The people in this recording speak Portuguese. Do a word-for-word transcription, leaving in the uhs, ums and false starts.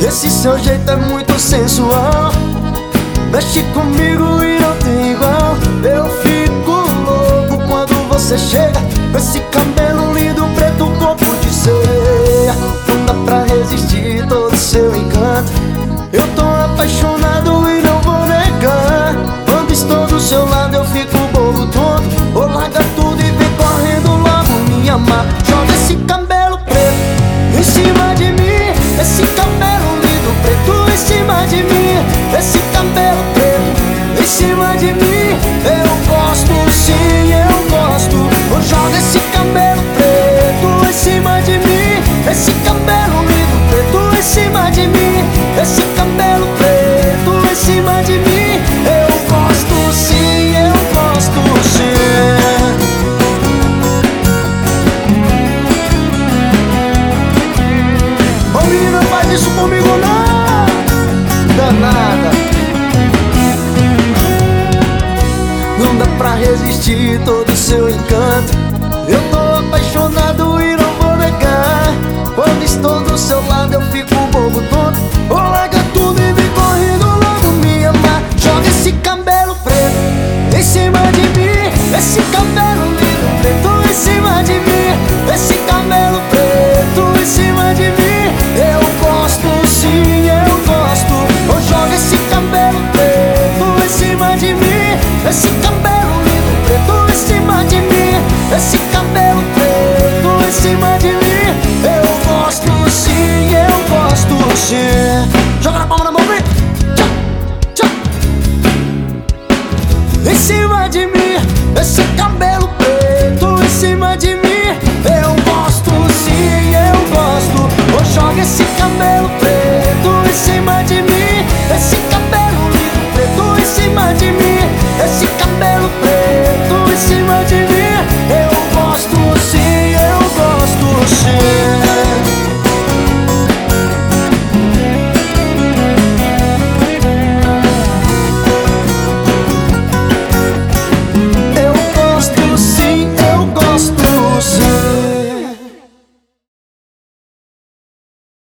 Esse seu jeito é muito sensual, mexe comigo e não tem igual. Eu fico louco quando você chega com esse cabelo lindo, preto, corpo de ceia. Não dá pra resistir todo seu encanto. Eu tô apaixonado e não vou negar. Quando estou do seu lado eu fico bobo tonto. Ou larga tudo e vem correndo logo me amar. Joga esse cabelo